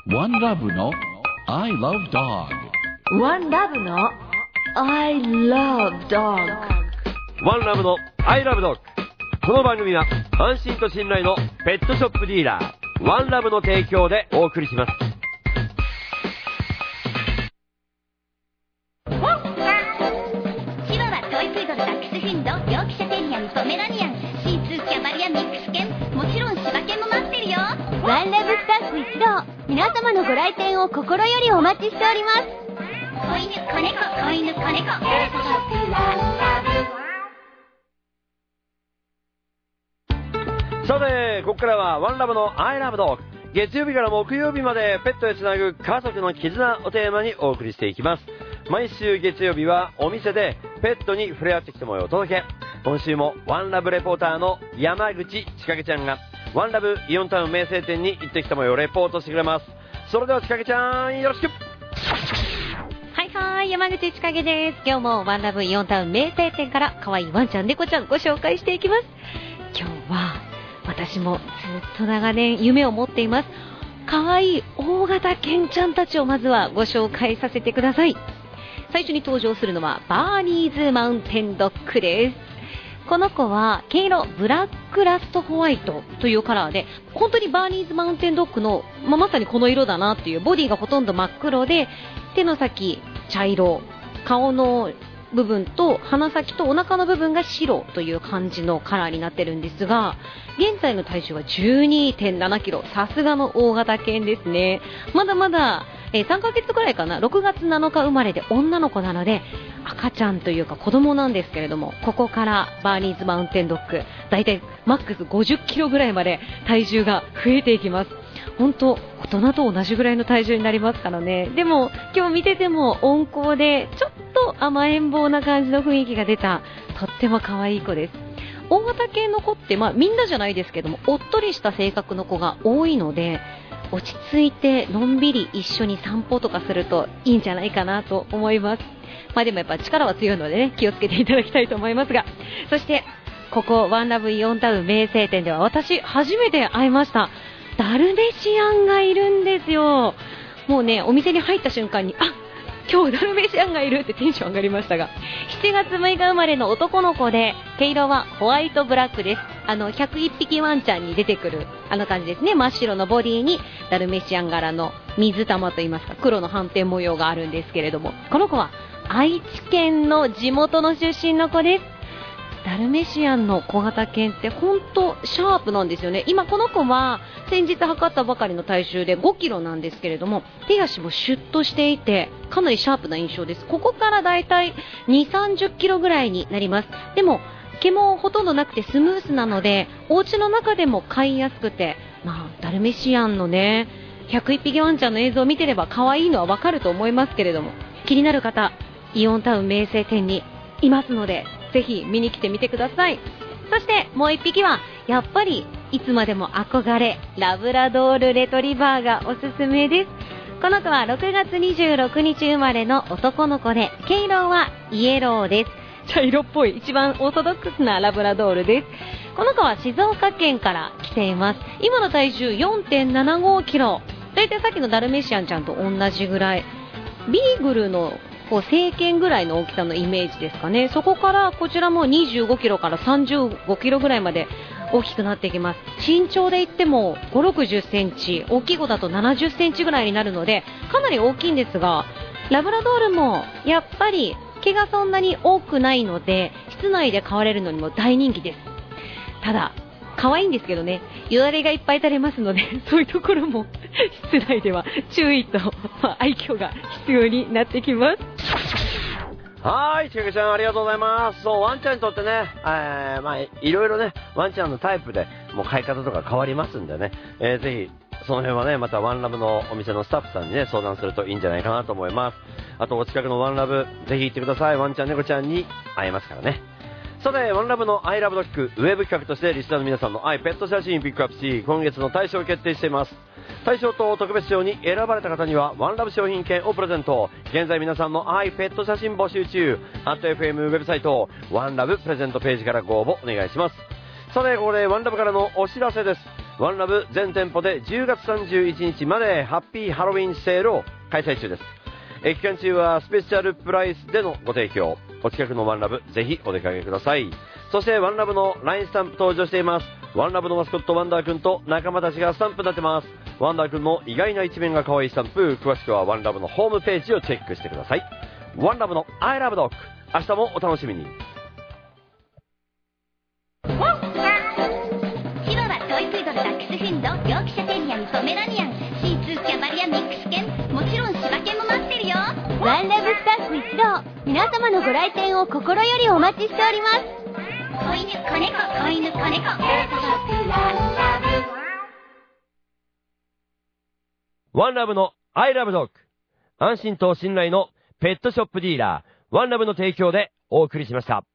One Love の I Love Dog。 One Love の I Love Dog。 One Love の I Love Dog。 この番組は安心と信頼のペットショップディーラーワンラブの提供でお送りします。 チワワ、トイプードル、ダックスフィンド、ヨークシャテリアン、ポメラニアン、シーツー、キャバリア、ミックス犬、もちろん柴犬も待ってるよ。 ワンラブスタッフ一同、皆様のご来店を心よりお待ちしております。 子犬、子猫、子犬、子猫、ペットショップワンラブ。 さて、ここからはワンラブの I Love Dog。 月曜日から木曜日までペットへつなぐ家族の絆をテーマにお送りしていきます。毎週月曜日はお店でペットに触れ合ってきた模様をお届け。今週もワンラブレポーターの山口千景ちゃんがワンラブイオンタウン名声店に行ってきた模様をレポートしてくれます。それでは千景ちゃん、よろしく。 はい、山口千景です。今日もワンラブイオンタウン名声店から可愛いワンちゃん猫ちゃんご紹介していきます。今日は私もずっと長年夢を持っています可愛い大型犬ちゃんたちをまずはご紹介させてください。最初に登場するのはバーニーズマウンテンドッグです。この子は毛色ブラックラストホワイトというカラーで、本当にバーニーズマウンテンドッグの、まさにこの色だなっていう、ボディがほとんど真っ黒で、手の先茶色、顔の部分と鼻先とお腹の部分が白という感じのカラーになってるんですが、現在の体重は 12.7 キロ、さすがの大型犬ですね。まだまだ、3ヶ月くらいかな。6月7日生まれで女の子なので赤ちゃんというか子供なんですけれども、ここからバーニーズマウンテンドッグだいたいマックス50キロぐらいまで体重が増えていきます。本当大人と同じぐらいの体重になりますからね。でも今日見てても温厚でちょっと甘えん坊な感じの雰囲気が出た、とっても可愛い子です。大型系の子ってみんなじゃないですけども、おっとりした性格の子が多いので、落ち着いてのんびり一緒に散歩とかするといいんじゃないかなと思います。でもやっぱ力は強いのでね、気をつけていただきたいと思いますが、そしてここワンラブイオンタウン名声店では私初めて会いましたダルメシアンがいるんですよ。もうね、お店に入った瞬間に今日ダルメシアンがいるってテンション上がりましたが、7月6日生まれの男の子で、毛色はホワイトブラックです。101匹ワンちゃんに出てくる感じですね。真っ白のボディにダルメシアン柄の水玉といいますか黒の斑点模様があるんですけれども、この子は愛知県の地元の出身の子です。ダルメシアンの小型犬って本当シャープなんですよね。今この子は先日測ったばかりの体重で5キロなんですけれども、手足もシュッとしていてかなりシャープな印象です。ここからだいたい2、30キロぐらいになります。でも毛もほとんどなくてスムースなので、お家の中でも飼いやすくて、ダルメシアンのね101匹ワンちゃんの映像を見てれば可愛いのはわかると思いますけれども、気になる方イオンタウン名声店にいますので、ぜひ見に来てみてください。そしてもう1匹はやっぱりいつまでも憧れ、ラブラドールレトリバーがおすすめです。この子は6月26日生まれの男の子で、毛色はイエローです。茶色っぽい一番オーソドックスなラブラドールです。この子は静岡県から来ています。今の体重 4.75 キロ、だいたいさっきのダルメシアンちゃんと同じぐらい、ビーグルの成犬ぐらいの大きさのイメージですかね。そこからこちらも25キロから35キロぐらいまで大きくなっていきます。身長で言っても5、60センチ、大きい子だと70センチぐらいになるのでかなり大きいんですが、ラブラドールもやっぱり毛がそんなに多くないので室内で飼われるのにも大人気です。ただ可愛いんですけどね、よだれがいっぱい垂れますので、そういうところも室内では注意と、愛嬌が必要になってきます。 はい、ちかけちゃんありがとうございます。そう、ワンちゃんにとってね、いろいろね、ワンちゃんのタイプでもう飼い方とか変わりますんでね、ぜひその辺はね、またワンラブのお店のスタッフさんにね相談するといいんじゃないかなと思います。あとお近くのワンラブぜひ行ってください。ワンちゃん猫ちゃんに会えますからね。さて、ワンラブのアイラブドッグウェブ企画としてリスナーの皆さんの愛ペット写真ピックアップし、今月の大賞を決定しています。大賞と特別賞に選ばれた方にはワンラブ商品券をプレゼント。現在皆さんの愛ペット写真募集中。@FM ウェブサイトワンラブプレゼントページからご応募お願いします。さて、ここでワンラブからのお知らせです。 ワンラブ全店舗で10月31日までハッピーハロウィンセールを開催中です。期間中はスペシャルプライスでのご提供、お近くのワンラブぜひお出かけください。そしてワンラブの LINE スタンプ登場しています。ワンラブのマスコットワンダーくんと仲間たちがスタンプになってます。ワンダーくんの意外な一面が可愛いスタンプ、詳しくはワンラブのホームページをチェックしてください。ワンラブの I love dog、 明日もお楽しみに。 チワワ、トイプードル、ダックスフィンド、ヨークシャテリアン、ポメラニアン、シーツー、キャバリア、ミックス犬、もちろん柴犬も待ってるよ。 ワンラブスタッフ一同、皆様のご来店を心よりお待ちしております。 子犬、子猫、子犬、子猫。 ワンラブの I love dog、 安心と信頼のペットショップディーラーワンラブの提供でお送りしました。